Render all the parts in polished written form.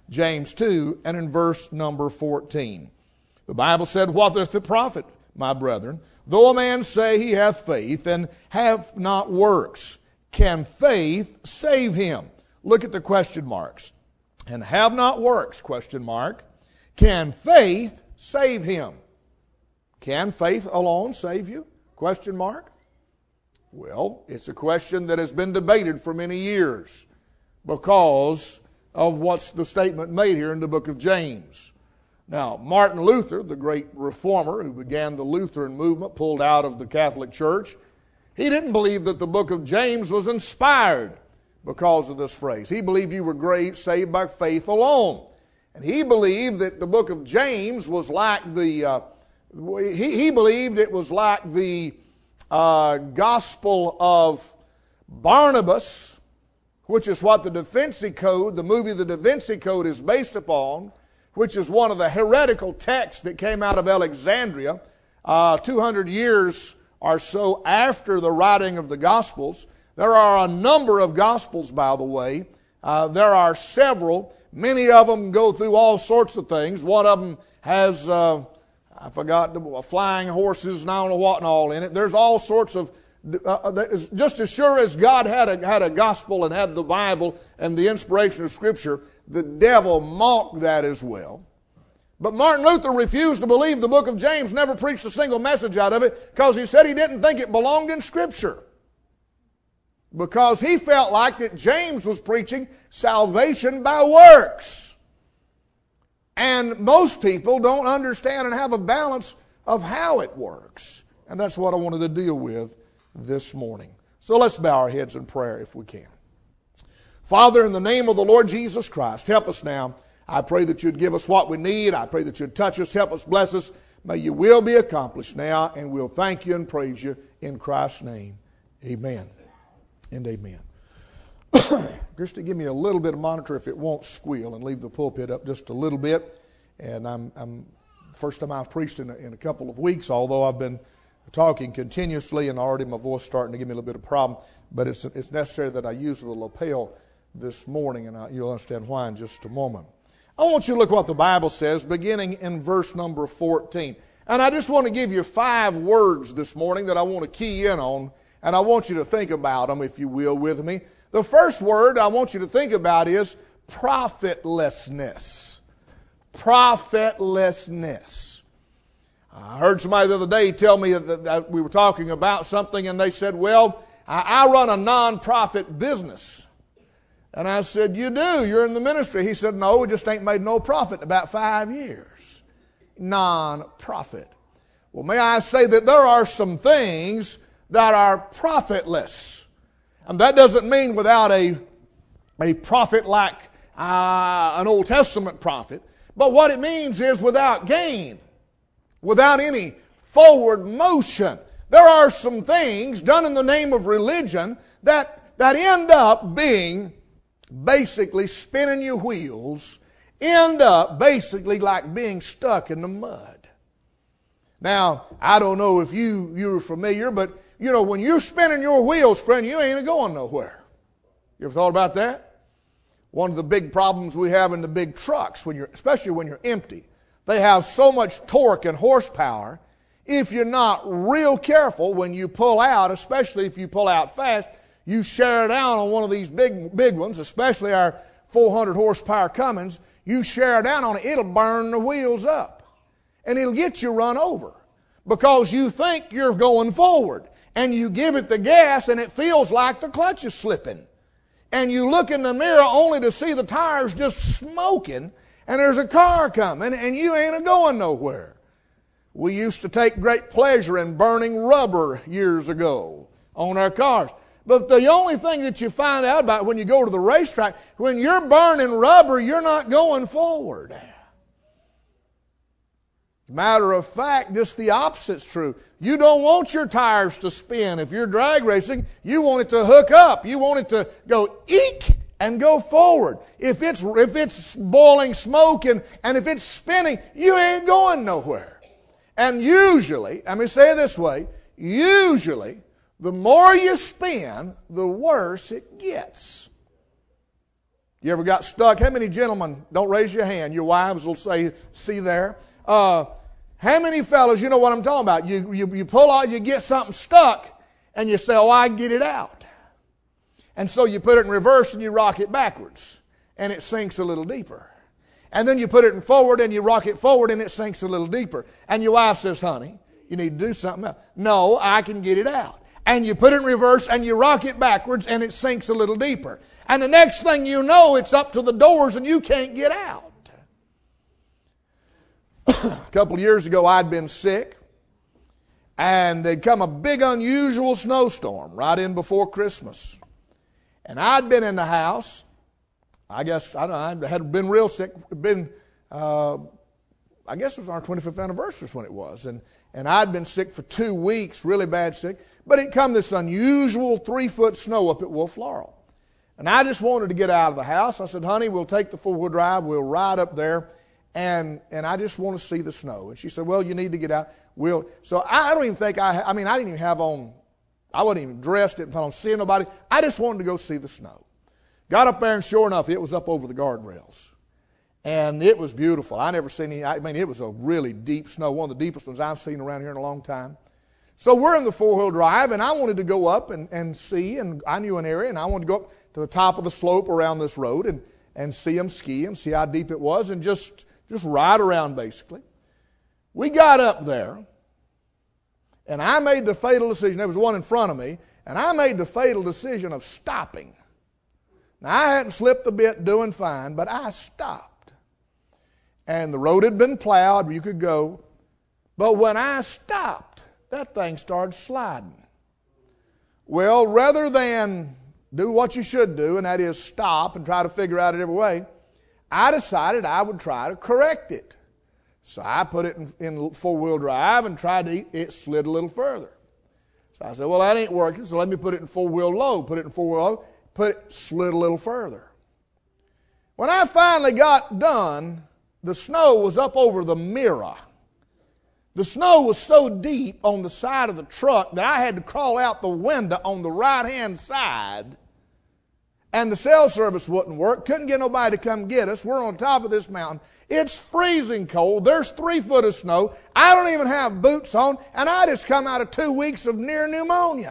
James 2 and in verse number 14. The Bible said, "What doth it profit, my brethren, though a man say he hath faith and have not works? Can faith save him?" Look at the question marks. "And have not works, question mark. Can faith save him?" Can faith alone save you? Question mark. Well, it's a question that has been debated for many years because of what's the statement made here in the book of James. Now, Martin Luther, the great reformer who began the Lutheran movement, pulled out of the Catholic Church, he didn't believe that the book of James was inspired because of this phrase. He believed you were saved by faith alone. And he believed that the book of James was like he believed it was like the gospel of Barnabas, which is what the Da Vinci Code, the movie The Da Vinci Code, is based upon, which is one of the heretical texts that came out of Alexandria 200 years or so after the writing of the Gospels. There are a number of Gospels, by the way. There are several. Many of them go through all sorts of things. One of them has, I forgot, flying horses and I don't know what and all in it. There's all sorts of, just as sure as God had a gospel and had the Bible and the inspiration of Scripture, the devil mocked that as well. But Martin Luther refused to believe the book of James, never preached a single message out of it, because he said he didn't think it belonged in Scripture. Because he felt like that James was preaching salvation by works. And most people don't understand and have a balance of how it works. And that's what I wanted to deal with this morning. So let's bow our heads in prayer if we can. Father, in the name of the Lord Jesus Christ, help us now. I pray that you'd give us what we need. I pray that you'd touch us, help us, bless us. May your will be accomplished now, and we'll thank you and praise you in Christ's name. Amen and amen. Christy, give me a little bit of monitor if it won't squeal, and leave the pulpit up just a little bit. And I'm first time I've preached in a couple of weeks, although I've been talking continuously, and already my voice starting to give me a little bit of problem. But it's necessary that I use the lapel this morning, and you'll understand why in just a moment. I want you to look what the Bible says, beginning in verse number 14. And I just want to give you 5 words this morning that I want to key in on, and I want you to think about them, if you will, with me. The first word I want you to think about is profitlessness. Profitlessness. I heard somebody the other day tell me that we were talking about something, and they said, "Well, I run a non-profit business." And I said, "You do? You're in the ministry." He said, "No, we just ain't made no profit in about 5 years." Non-profit. Well, may I say that there are some things that are profitless. And that doesn't mean without a prophet like an Old Testament prophet. But what it means is without gain, without any forward motion. There are some things done in the name of religion that end up being basically spinning your wheels, end up basically like being stuck in the mud. Now, I don't know if you're familiar, but you know, when you're spinning your wheels, friend, you ain't going nowhere. You ever thought about that? One of the big problems we have in the big trucks, especially when you're empty, they have so much torque and horsepower. If you're not real careful when you pull out, especially if you pull out fast, you share down on one of these big ones, especially our 400 horsepower Cummins, you share down on it, it'll burn the wheels up. And it'll get you run over because you think you're going forward. And you give it the gas and it feels like the clutch is slipping. And you look in the mirror only to see the tires just smoking and there's a car coming and you ain't going nowhere. We used to take great pleasure in burning rubber years ago on our cars. But the only thing that you find out about when you go to the racetrack, when you're burning rubber, you're not going forward. Matter of fact, just the opposite's true. You don't want your tires to spin. If you're drag racing, you want it to hook up. You want it to go eek and go forward. If it's boiling smoke and if it's spinning, you ain't going nowhere. And usually, let me say it this way, usually the more you spin, the worse it gets. You ever got stuck? How many gentlemen, don't raise your hand, your wives will say, see there. How many fellas, you know what I'm talking about? You pull out, you get something stuck, and you say, oh, I can get it out. And so you put it in reverse and you rock it backwards, and it sinks a little deeper. And then you put it in forward and you rock it forward and it sinks a little deeper. And your wife says, honey, you need to do something else. No, I can get it out. And you put it in reverse and you rock it backwards and it sinks a little deeper. And the next thing you know, it's up to the doors and you can't get out. A couple of years ago, I'd been sick. And there'd come a big unusual snowstorm right in before Christmas. And I'd been in the house. I guess, I don't know, I had been real sick. I guess it was our 25th anniversary when it was. And I'd been sick for 2 weeks, really bad sick. But it come this unusual 3-foot snow up at Wolf Laurel. And I just wanted to get out of the house. I said, honey, we'll take the 4-wheel drive. We'll ride up there. And I just want to see the snow. And she said, well, you need to get out. So I don't even think I didn't even have on, I wasn't even dressed, didn't plan on seeing nobody. I just wanted to go see the snow. Got up there, and sure enough, it was up over the guardrails. And it was beautiful. I never seen any, it was a really deep snow, one of the deepest ones I've seen around here in a long time. So we're in the 4-wheel drive, and I wanted to go up and see, and I knew an area, and I wanted to go up to the top of the slope around this road and see them ski and see how deep it was and just ride around, basically. We got up there, and I made the fatal decision. There was one in front of me, and I made the fatal decision of stopping. Now, I hadn't slipped a bit, doing fine, but I stopped. And the road had been plowed, you could go. But when I stopped, that thing started sliding. Well, rather than do what you should do, and that is stop and try to figure out it every way, I decided I would try to correct it. So I put it in 4-wheel drive and tried to, it slid a little further. So I said, well, that ain't working, so let me put it in 4-wheel low. Put it in 4-wheel low. Slid a little further. When I finally got done, the snow was up over the mirror. The snow was so deep on the side of the truck that I had to crawl out the window on the right-hand side, and the cell service wouldn't work. Couldn't get nobody to come get us. We're on top of this mountain. It's freezing cold. There's 3 foot of snow. I don't even have boots on, and I just come out of 2 weeks of near pneumonia.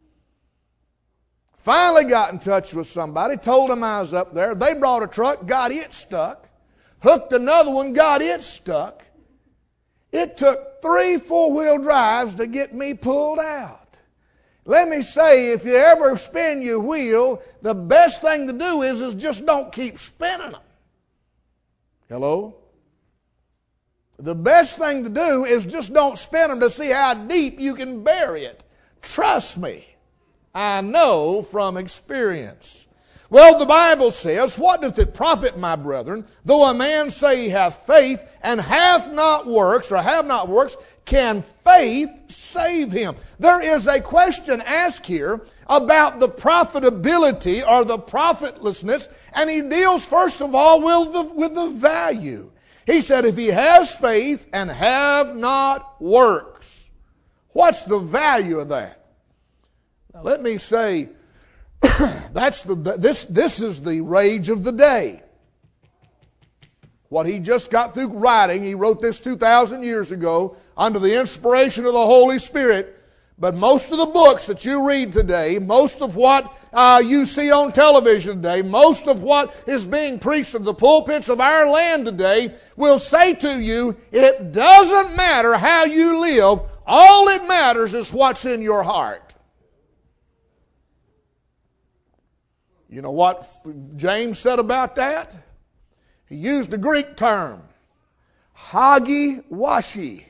Finally got in touch with somebody, told them I was up there. They brought a truck, got it stuck. Hooked another one, got it stuck. It took 3 4-wheel drives to get me pulled out. Let me say, if you ever spin your wheel, the best thing to do is just don't keep spinning them. Hello? The best thing to do is just don't spin them to see how deep you can bury it. Trust me. I know from experience. Well, the Bible says, what doth it profit, my brethren, though a man say he hath faith and hath not works, or have not works, can faith save him? There is a question asked here about the profitability or the profitlessness, and he deals first of all with the value. He said, if he has faith and have not works, what's the value of that? Now, let me say, this is the rage of the day. What he just got through writing, he wrote this 2,000 years ago under the inspiration of the Holy Spirit. But most of the books that you read today, most of what you see on television today, most of what is being preached in the pulpits of our land today will say to you, it doesn't matter how you live, all it matters is what's in your heart. You know what James said about that? He used a Greek term, hogwashi.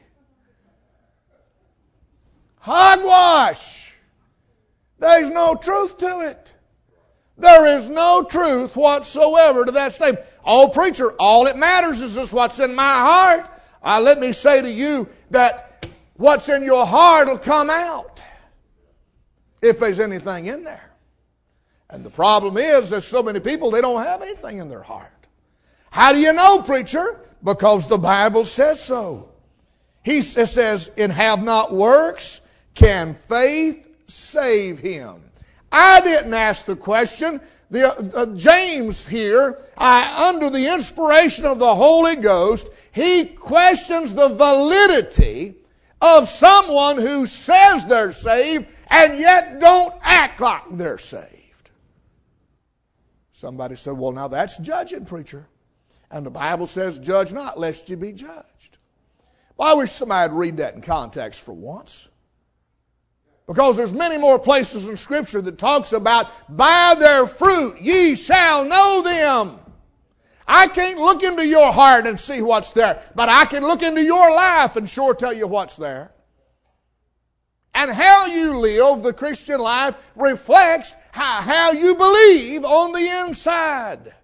Hogwash. There's no truth to it. There is no truth whatsoever to that statement. Oh, preacher, all it matters is just what's in my heart. Let me say to you that what's in your heart will come out if there's anything in there. And the problem is there's so many people, they don't have anything in their heart. How do you know, preacher? Because the Bible says so. It says, and have not works, can faith save him? I didn't ask the question. James here, under the inspiration of the Holy Ghost, he questions the validity of someone who says they're saved and yet don't act like they're saved. Somebody said, well, now that's judging, preacher. And the Bible says, judge not, lest you be judged. Well, I wish somebody would read that in context for once. Because there's many more places in Scripture that talks about, by their fruit ye shall know them. I can't look into your heart and see what's there, but I can look into your life and sure tell you what's there. And how you live the Christian life reflects how you believe on the inside.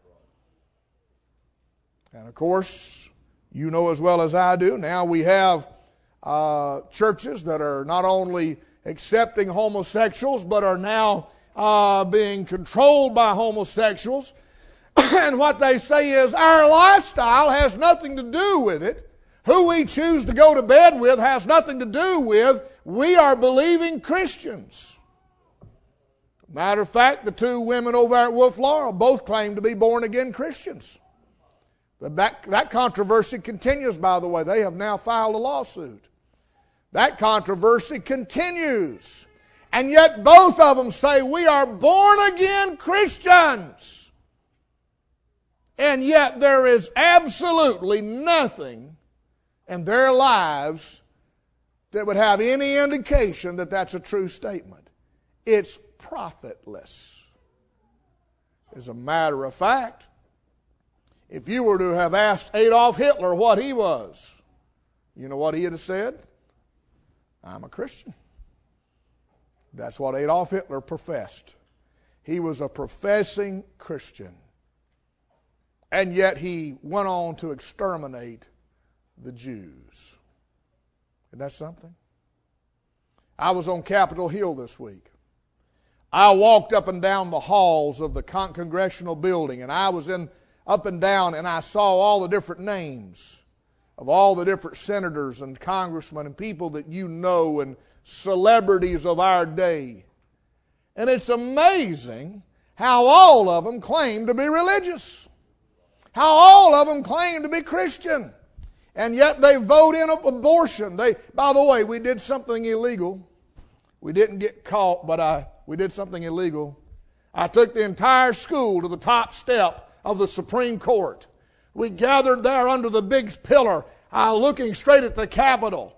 And of course, you know as well as I do, now we have churches that are not only accepting homosexuals, but are now being controlled by homosexuals. And what they say is, our lifestyle has nothing to do with it. Who we choose to go to bed with has nothing to do with. We are believing Christians. Matter of fact, the two women over at Wolf Laurel both claim to be born-again Christians. That controversy continues, by the way. They have now filed a lawsuit. That controversy continues. And yet both of them say we are born-again Christians. And yet there is absolutely nothing in their lives that would have any indication that that's a true statement. It's profitless. As a matter of fact, if you were to have asked Adolf Hitler what he was, you know what he'd have said? I'm a Christian. That's what Adolf Hitler professed. He was a professing Christian. And yet he went on to exterminate the Jews. Isn't that something? I was on Capitol Hill this week. I walked up and down the halls of the Congressional Building, and I was up and down, and I saw all the different names of all the different senators and congressmen and people that you know and celebrities of our day. And it's amazing how all of them claim to be religious. How all of them claim to be Christian. And yet they vote in abortion. By the way, we did something illegal. We didn't get caught, but we did something illegal. I took the entire school to the top step of the Supreme Court. We gathered there under the big pillar, looking straight at the Capitol.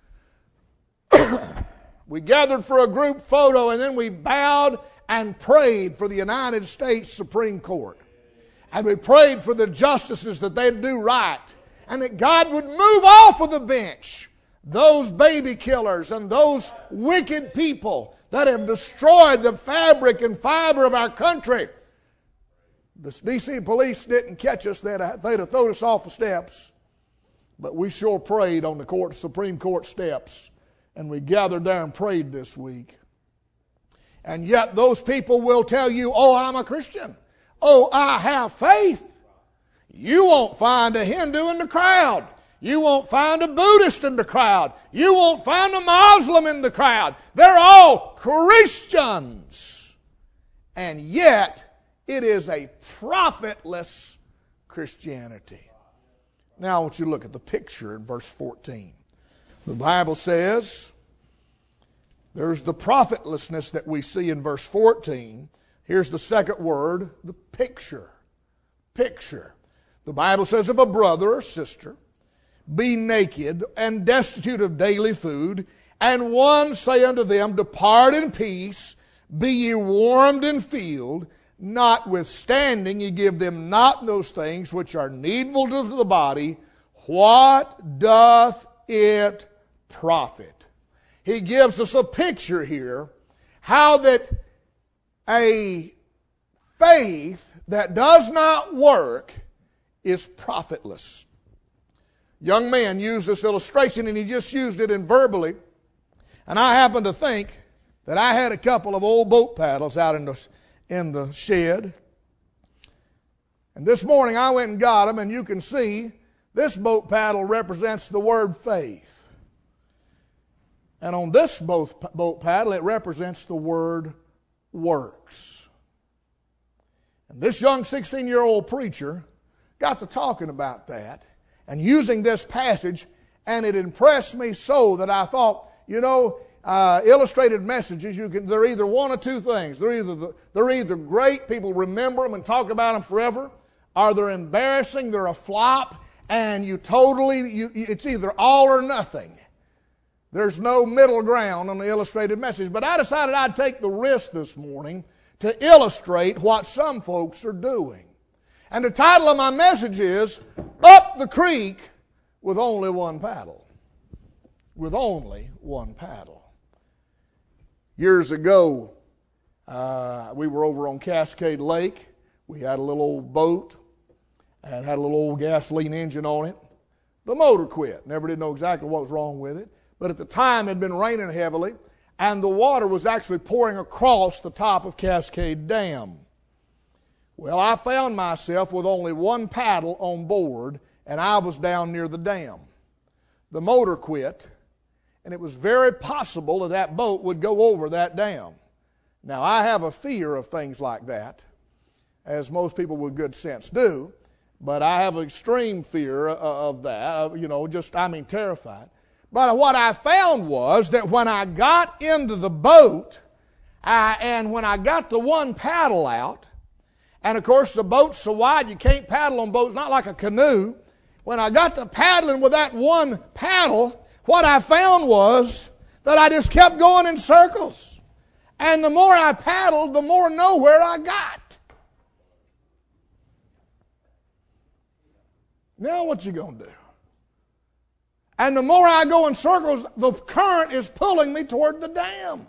We gathered for a group photo, and then we bowed and prayed for the United States Supreme Court. And we prayed for the justices that they'd do right, and that God would move off of the bench those baby killers and those wicked people that have destroyed the fabric and fiber of our country. The D.C. police didn't catch us. They'd have thrown us off the steps. But we sure prayed on the Supreme Court steps. And we gathered there and prayed this week. And yet those people will tell you, oh, I'm a Christian. Oh, I have faith. You won't find a Hindu in the crowd. You won't find a Buddhist in the crowd. You won't find a Muslim in the crowd. They're all Christians. And yet, it is a profitless Christianity. Now I want you to look at the picture in verse 14. The Bible says, there's the profitlessness that we see in verse 14. Here's the second word, the picture. Picture. The Bible says, if a brother or sister be naked and destitute of daily food, and one say unto them, depart in peace, be ye warmed and filled, notwithstanding ye give them not those things which are needful to the body, what doth it profit? He gives us a picture here how that a faith that does not work is profitless. Young man used this illustration, and he just used it in verbally. And I happen to think that I had a couple of old boat paddles out in the shed. And this morning I went and got them, and you can see this boat paddle represents the word faith. And on this boat paddle it represents the word works. And this young 16-year-old preacher got to talking about that and using this passage, and it impressed me so that I thought, illustrated messages, they're either one of two things. They're either great, people remember them and talk about them forever, or they're embarrassing, they're a flop, and it's either all or nothing. There's no middle ground on the illustrated message. But I decided I'd take the risk this morning to illustrate what some folks are doing. And the title of my message is, Up the Creek with Only One Paddle. With only one paddle. Years ago, we were over on Cascade Lake. We had a little old boat and had a little old gasoline engine on it. The motor quit. Never did know exactly what was wrong with it. But at the time it had been raining heavily, and the water was actually pouring across the top of Cascade Dam. Well, I found myself with only one paddle on board, and I was down near the dam. The motor quit, and it was very possible that boat would go over that dam. Now, I have a fear of things like that, as most people with good sense do, but I have an extreme fear of that, terrified. But what I found was that when I got into the boat, and when I got the one paddle out, and of course the boat's so wide you can't paddle on boats, not like a canoe. When I got to paddling with that one paddle, what I found was that I just kept going in circles. And the more I paddled, the more nowhere I got. Now what you going to do? And the more I go in circles, the current is pulling me toward the dam.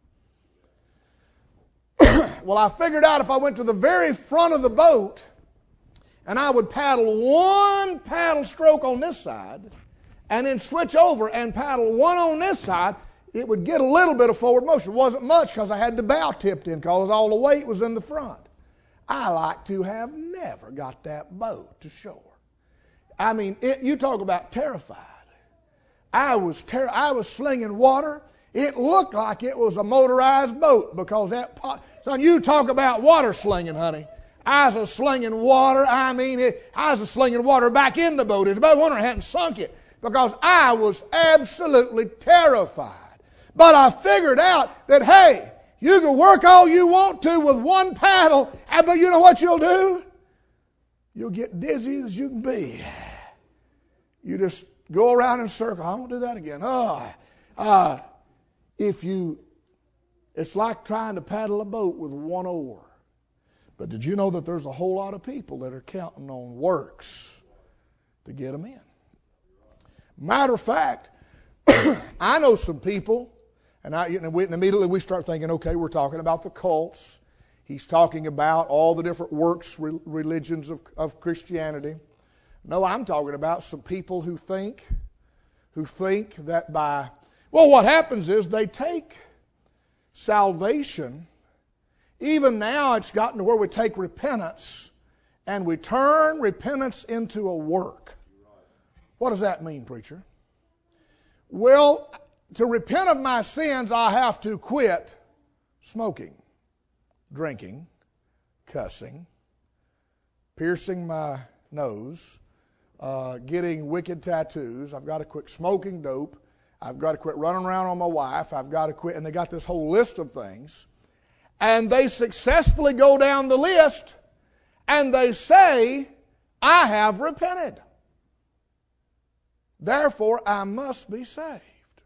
Well, I figured out if I went to the very front of the boat and I would paddle one paddle stroke on this side and then switch over and paddle one on this side, it would get a little bit of forward motion. It wasn't much because I had the bow tipped in because all the weight was in the front. I like to have never got that boat to shore. You talk about terrified. I was slinging water. It looked like it was a motorized boat because son, you talk about water slinging, honey. I was slinging water. I was slinging water back in the boat. It's about wonder I hadn't sunk it because I was absolutely terrified. But I figured out that, hey, you can work all you want to with one paddle, but you know what you'll do? You'll get dizzy as you can be. You just go around in a circle. I won't do that again. It's like trying to paddle a boat with one oar. But did you know that there's a whole lot of people that are counting on works to get them in? Matter of fact, I know some people, and immediately we start thinking, okay, we're talking about the cults. He's talking about all the different works religions of Christianity. No, I'm talking about some people who think that what happens is they take salvation. Even now it's gotten to where we take repentance and we turn repentance into a work. What does that mean, preacher? Well, to repent of my sins, I have to quit smoking, drinking, cussing, piercing my nose, getting wicked tattoos. I've got to quit smoking dope. I've got to quit running around on my wife. I've got to quit. And they got this whole list of things. And they successfully go down the list and they say, I have repented. Therefore, I must be saved.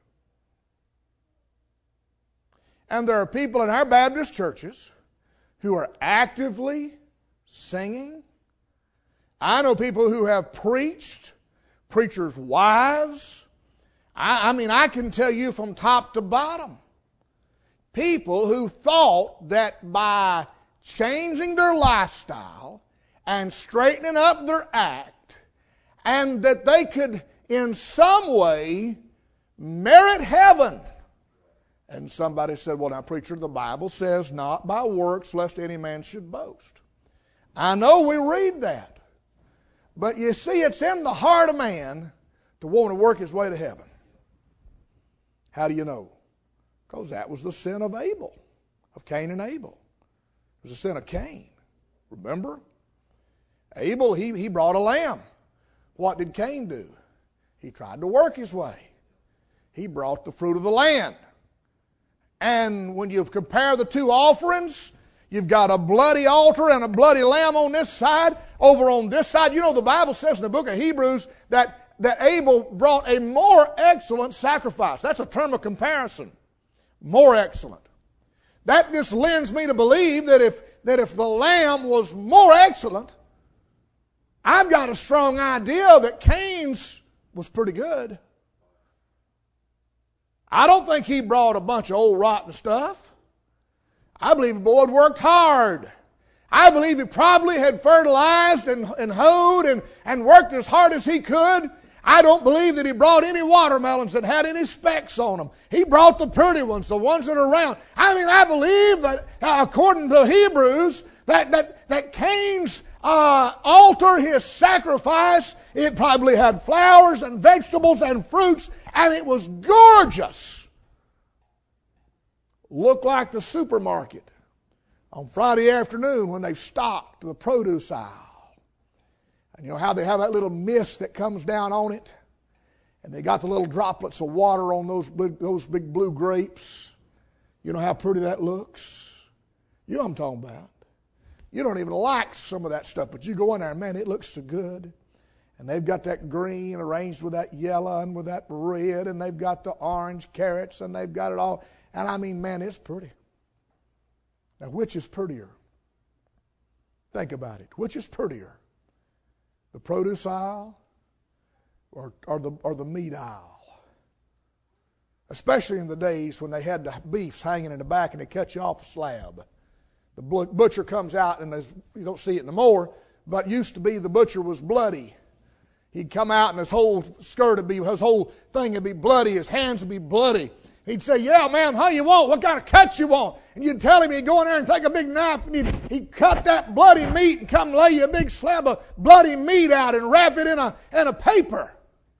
And there are people in our Baptist churches who are actively singing. I know people who have preached, preachers' wives. I can tell you from top to bottom, people who thought that by changing their lifestyle and straightening up their act, and that they could in some way merit heaven. And somebody said, well, now, preacher, the Bible says not by works lest any man should boast. I know we read that. But you see, it's in the heart of man to want to work his way to heaven. How do you know? Because that was the sin of Abel, of Cain and Abel. It was the sin of Cain. Remember? Abel, he brought a lamb. What did Cain do? He tried to work his way. He brought the fruit of the land. And when you compare the two offerings, you've got a bloody altar and a bloody lamb on this side. Over on this side, you know the Bible says in the book of Hebrews that Abel brought a more excellent sacrifice. That's a term of comparison. More excellent. That just lends me to believe that if the lamb was more excellent, I've got a strong idea that Cain's was pretty good. I don't think he brought a bunch of old rotten stuff. I believe the boy worked hard. I believe he probably had fertilized and hoed and worked as hard as he could. I don't believe that he brought any watermelons that had any specks on them. He brought the pretty ones, the ones that are round. I believe that according to Hebrews, that Cain's altar, his sacrifice, it probably had flowers and vegetables and fruits, and it was gorgeous. Looked like the supermarket on Friday afternoon when they've stocked the produce aisle. And you know how they have that little mist that comes down on it? And they got the little droplets of water on those big blue grapes. You know how pretty that looks? You know what I'm talking about. You don't even like some of that stuff, but you go in there, man, it looks so good. And they've got that green arranged with that yellow and with that red, and they've got the orange carrots, and they've got it all. And I mean, man, it's pretty. Now, which is prettier? Think about it. Which is prettier? The produce aisle or the meat aisle? Especially in the days when they had the beefs hanging in the back and they cut you off a slab. The butcher comes out, and you don't see it no more, but used to be the butcher was bloody. He'd come out and his whole his whole thing would be bloody, his hands would be bloody. He'd say, yeah, ma'am, how you want? What kind of cut you want? And you'd tell him, he'd go in there and take a big knife, and he'd cut that bloody meat and come lay you a big slab of bloody meat out and wrap it in a paper.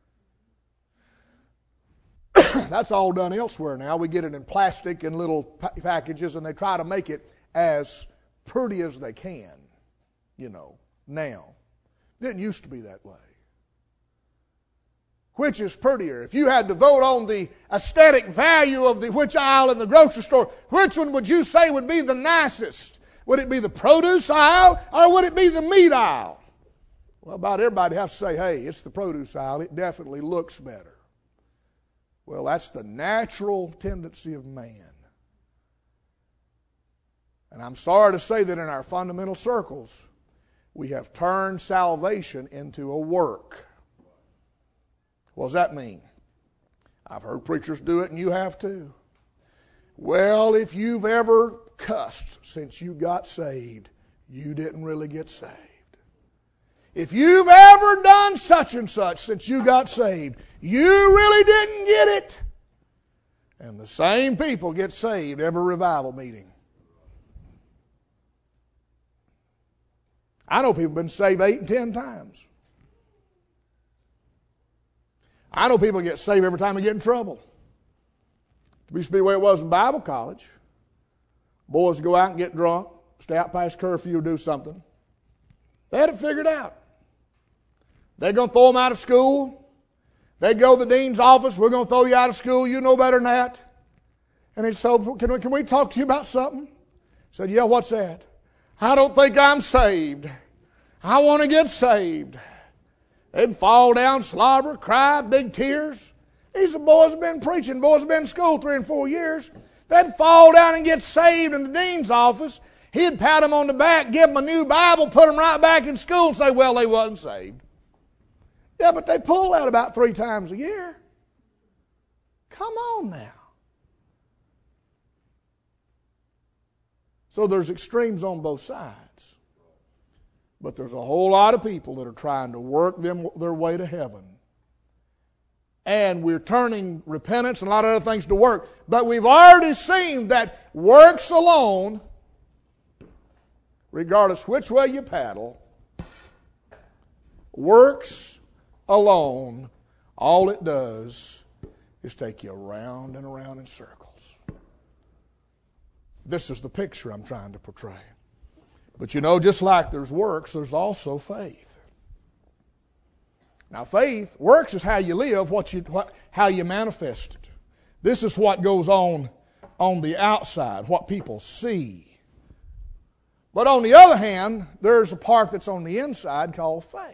That's all done elsewhere now. We get it in plastic and little packages, and they try to make it as pretty as they can, now. Didn't used to be that way. Which is prettier? If you had to vote on the aesthetic value of which aisle in the grocery store, which one would you say would be the nicest? Would it be the produce aisle or would it be the meat aisle? Well, about everybody has to say, hey, it's the produce aisle. It definitely looks better. Well, that's the natural tendency of man. And I'm sorry to say that in our fundamental circles, we have turned salvation into a work. What does that mean? I've heard preachers do it, and you have too. Well, if you've ever cussed since you got saved, you didn't really get saved. If you've ever done such and such since you got saved, you really didn't get it. And the same people get saved every revival meeting. I know people have been saved 8 and 10 times. I know people get saved every time they get in trouble. It used to be the way it was in Bible college. Boys would go out and get drunk, stay out past curfew or do something. They had it figured out. They're going to throw them out of school. They'd go to the dean's office. We're going to throw you out of school. You know better than that. And he said, can we talk to you about something? I said, yeah, what's that? I don't think I'm saved. I want to get saved. They'd fall down, slobber, cry, big tears. These boys have been preaching. Boys have been in school 3 and 4 years. They'd fall down and get saved in the dean's office. He'd pat them on the back, give them a new Bible, put them right back in school and say, well, they wasn't saved. Yeah, but they pull that about 3 times a year. Come on now. So there's extremes on both sides. But there's a whole lot of people that are trying to work their way to heaven. And we're turning repentance and a lot of other things to work. But we've already seen that works alone, regardless which way you paddle, works alone, all it does is take you around and around in circles. This is the picture I'm trying to portray. But you know, just like there's works, there's also faith. Now faith, works is how you live, how you manifest it. This is what goes on the outside, what people see. But on the other hand, there's a part that's on the inside called faith.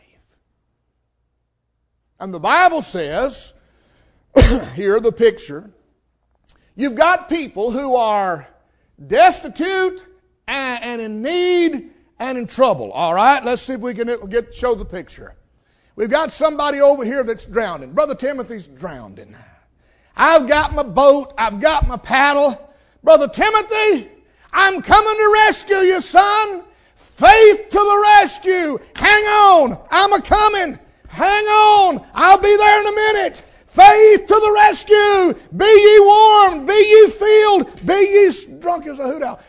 And the Bible says, here the picture, you've got people who are destitute and in need and in trouble. All right, let's see if we can show the picture. We've got somebody over here that's drowning. Brother Timothy's drowning. I've got my boat. I've got my paddle. Brother Timothy, I'm coming to rescue you, son. Faith to the rescue. Hang on. I'm a-coming. Hang on. I'll be there in a minute. Faith to the rescue. Be ye warmed. Be ye filled. Be ye drunk as a hoot owl.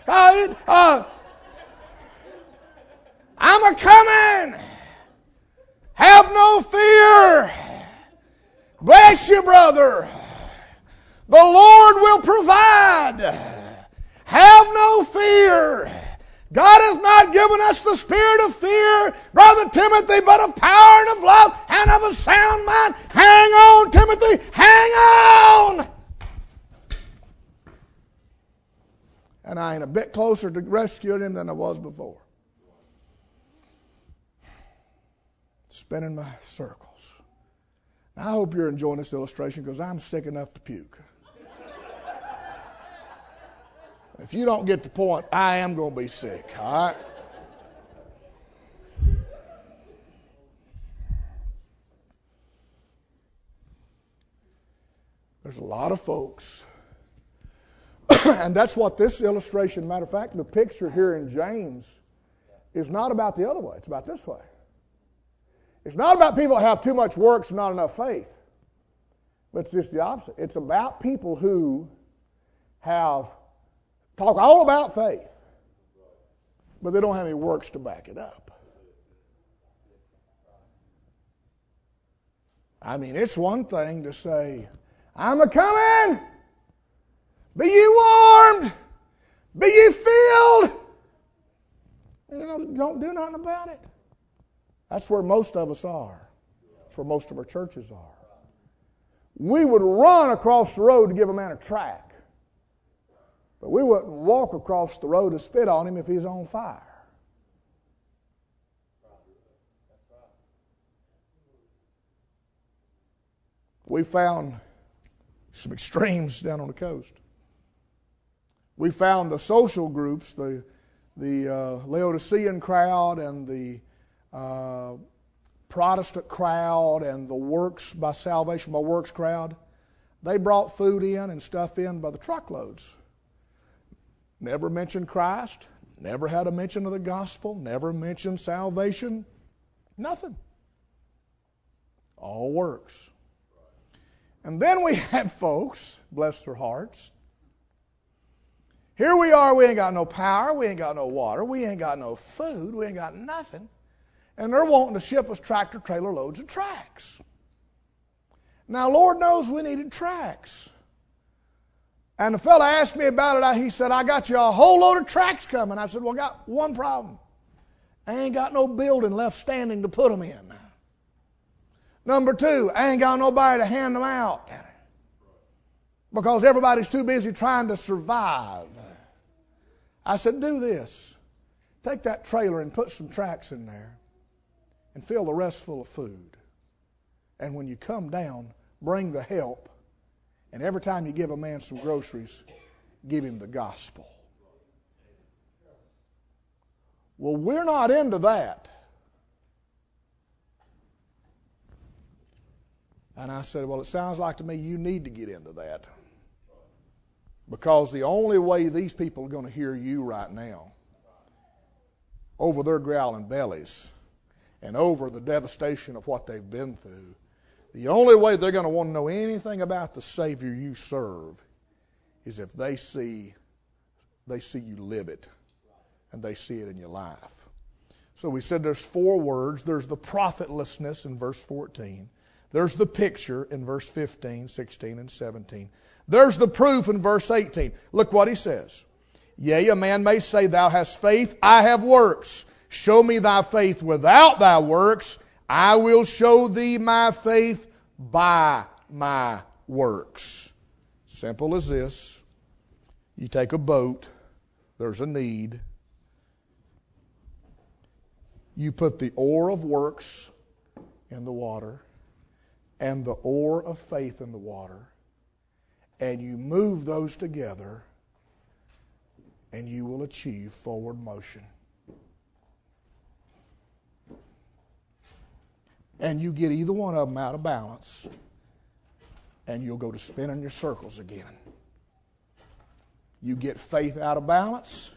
I'm a-coming. Have no fear. Bless you, brother. The Lord will provide. Have no fear. God has not given us the spirit of fear, Brother Timothy, but of power and of love and of a sound mind. Hang on, Timothy. Hang on. And I ain't a bit closer to rescuing him than I was before. Spinning my circles. Now, I hope you're enjoying this illustration because I'm sick enough to puke. If you don't get the point, I am going to be sick, all right? There's a lot of folks, and that's what this illustration, matter of fact, the picture here in James is not about the other way. It's about this way. It's not about people that have too much works and not enough faith, but it's just the opposite. It's about people who have talk all about faith, but they don't have any works to back it up. I mean, it's one thing to say, I'm a-coming, be ye warmed, be ye filled. Don't do nothing about it. That's where most of us are. That's where most of our churches are. We would run across the road to give a man a tract. But we wouldn't walk across the road to spit on him if he's on fire. We found some extremes down on the coast. We found the social groups, the Laodicean crowd and the Protestant crowd and the works by salvation by works crowd. They brought food in and stuff in by the truckloads. Never mentioned Christ, never had a mention of the gospel, never mentioned salvation, nothing. All works. And then we had folks, bless their hearts, here we are, we ain't got no power, we ain't got no water, we ain't got no food, we ain't got nothing, and they're wanting to ship us tractor trailer loads of tracts. Now, Lord knows we needed tracts. And the fellow asked me about it. He said, I got you a whole load of tracts coming. I said, well, I got one problem. I ain't got no building left standing to put them in. Number two, I ain't got nobody to hand them out because everybody's too busy trying to survive. I said, do this. Take that trailer and put some tracts in there and fill the rest full of food. And when you come down, bring the help. And every time you give a man some groceries, give him the gospel. Well, we're not into that. And I said, well, it sounds like to me you need to get into that. Because the only way these people are going to hear you right now, over their growling bellies and over the devastation of what they've been through, the only way they're going to want to know anything about the Savior you serve is if they see you live it and they see it in your life. So we said there's four words. There's the profitlessness in verse 14. There's the picture in verse 15, 16, and 17. There's the proof in verse 18. Look what he says. Yea, a man may say, Thou hast faith, I have works. Show me thy faith without thy works. I will show thee my faith by my works. Simple as this. You take a boat, there's a need. You put the oar of works in the water and the oar of faith in the water, and you move those together, and you will achieve forward motion. And you get either one of them out of balance, and you'll go to spinning your circles again. You get faith out of balance,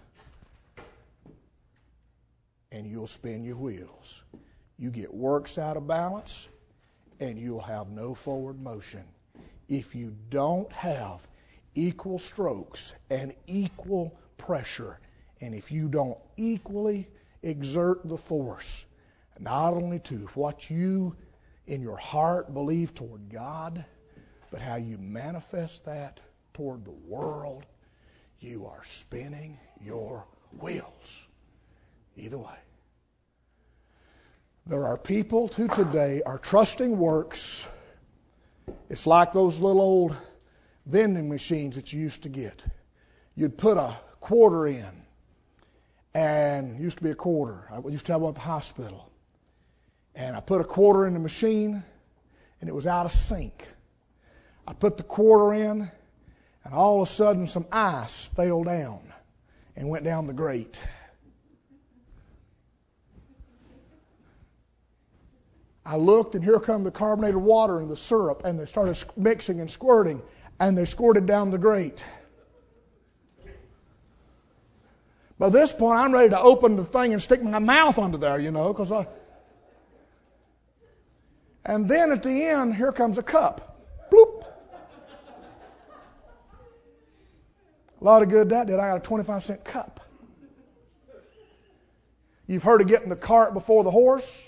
and you'll spin your wheels. You get works out of balance, and you'll have no forward motion. If you don't have equal strokes and equal pressure, and if you don't equally exert the force, not only to what you in your heart believe toward God, but how you manifest that toward the world, you are spinning your wheels. Either way. There are people who today are trusting works. It's like those little old vending machines that you used to get. You'd put a quarter in, and it used to be a quarter. I used to have one at the hospital. And I put a quarter in the machine, and it was out of sync. I put the quarter in, and all of a sudden some ice fell down and went down the grate. I looked, and here come the carbonated water and the syrup, and they started mixing and squirting, and they squirted down the grate. By this point, I'm ready to open the thing and stick my mouth under there, because and then at the end, here comes a cup. Bloop. A lot of good that did. I got a 25-cent cup. You've heard of getting the cart before the horse?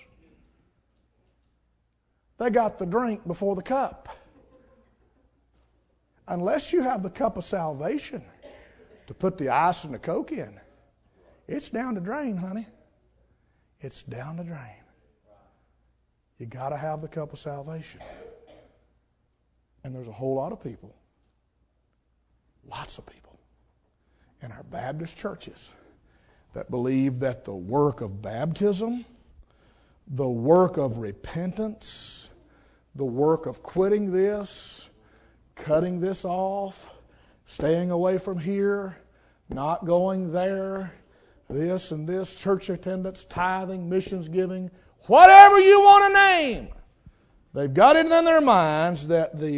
They got the drink before the cup. Unless you have the cup of salvation to put the ice and the Coke in, it's down the drain, honey. It's down the drain. You got to have the cup of salvation. And there's a whole lot of people, lots of people, in our Baptist churches that believe that the work of baptism, the work of repentance, the work of quitting this, cutting this off, staying away from here, not going there, this and this, church attendance, tithing, missions giving, whatever you want to name. They've got it in their minds that the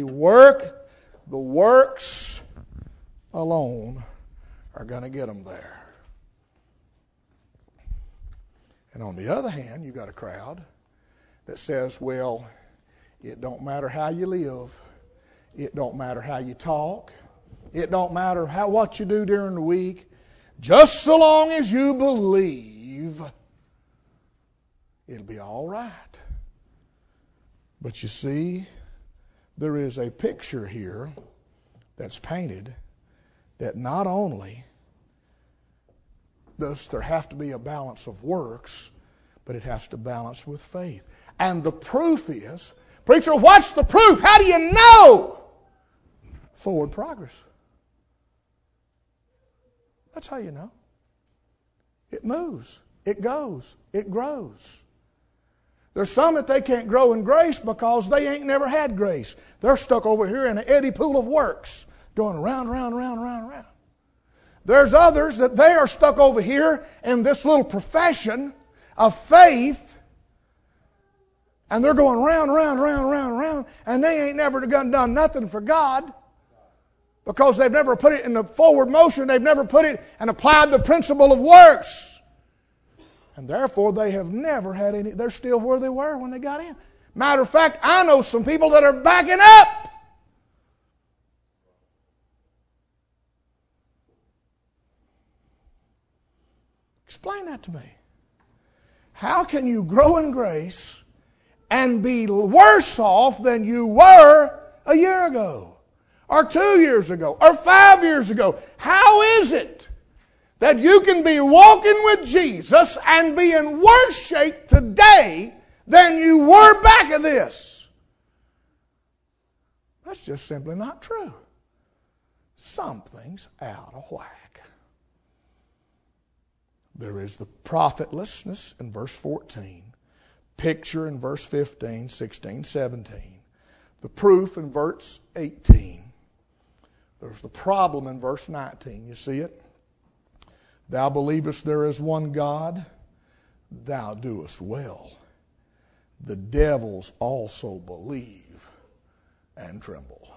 works alone are going to get them there. And on the other hand, you've got a crowd that says, well, it don't matter how you live. It don't matter how you talk. It don't matter what you do during the week. Just so long as you believe, it'll be all right. But you see, there is a picture here that's painted that not only does there have to be a balance of works, but it has to balance with faith. And the proof is, preacher, what's the proof? How do you know? Forward progress. That's how you know. It moves. It goes. It grows. There's some that they can't grow in grace because they ain't never had grace. They're stuck over here in an eddy pool of works, going round, round, round, round, round. There's others that they are stuck over here in this little profession of faith, and they're going round, round, round, round, round, and they ain't never done nothing for God because they've never put it in the forward motion. They've never put it and applied the principle of works. And therefore, they have never had any, they're still where they were when they got in. Matter of fact, I know some people that are backing up. Explain that to me. How can you grow in grace and be worse off than you were a year ago, or 2 years ago, or 5 years ago? How is it that you can be walking with Jesus and be in worse shape today than you were back at this. That's just simply not true. Something's out of whack. There is the profitlessness in verse 14, picture in verse 15, 16, 17, the proof in verse 18. There's the problem in verse 19. You see it? Thou believest there is one God, thou doest well. The devils also believe and tremble.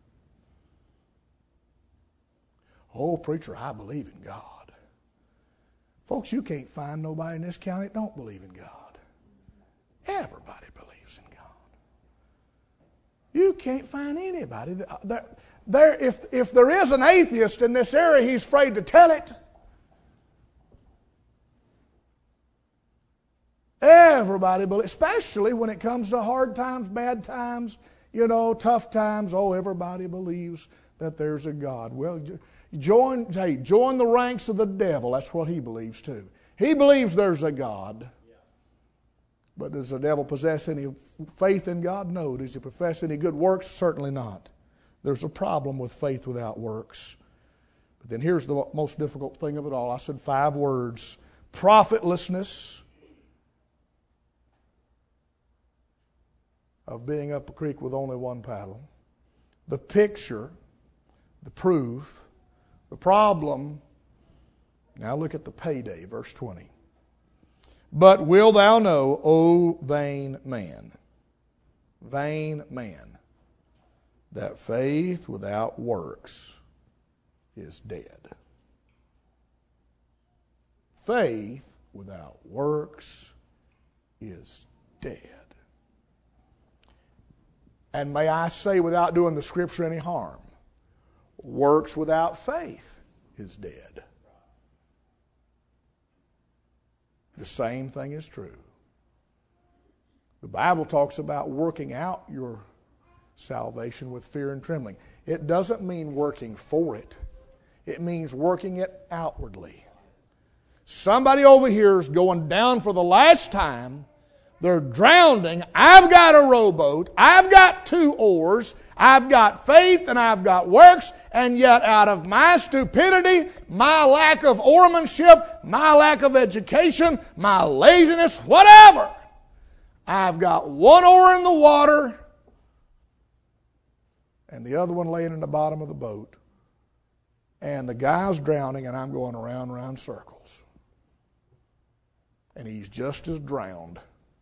Oh, preacher, I believe in God. Folks, you can't find nobody in this county that don't believe in God. Everybody believes in God. You can't find anybody. If there is an atheist in this area, he's afraid to tell it. Everybody believes, especially when it comes to hard times, bad times, tough times. Oh, everybody believes that there's a God. Well, join the ranks of the devil. That's what he believes too. He believes there's a God. But does the devil possess any faith in God? No. Does he profess any good works? Certainly not. There's a problem with faith without works. But then here's the most difficult thing of it all. I said 5 words. Profitlessness of being up a creek with only one paddle. The picture, the proof, the problem. Now look at the payday, verse 20. But will thou know, O vain man, that faith without works is dead. Faith without works is dead. And may I say, without doing the Scripture any harm, works without faith is dead. The same thing is true. The Bible talks about working out your salvation with fear and trembling. It doesn't mean working for it. It means working it outwardly. Somebody over here is going down for the last time. They're drowning. I've got a rowboat. I've got 2 oars. I've got faith and I've got works. And yet out of my stupidity, my lack of oarsmanship, my lack of education, my laziness, whatever, I've got 1 oar in the water and the other one laying in the bottom of the boat. And the guy's drowning and I'm going around and around circles. And he's just as drowned.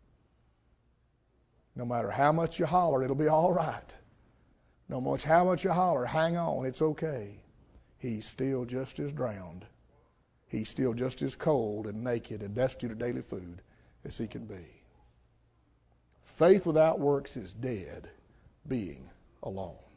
No matter how much you holler, it'll be all right. No matter how much you holler, hang on, it's okay. He's still just as drowned. He's still just as cold and naked and destitute of daily food as he can be. Faith without works is dead, being alone.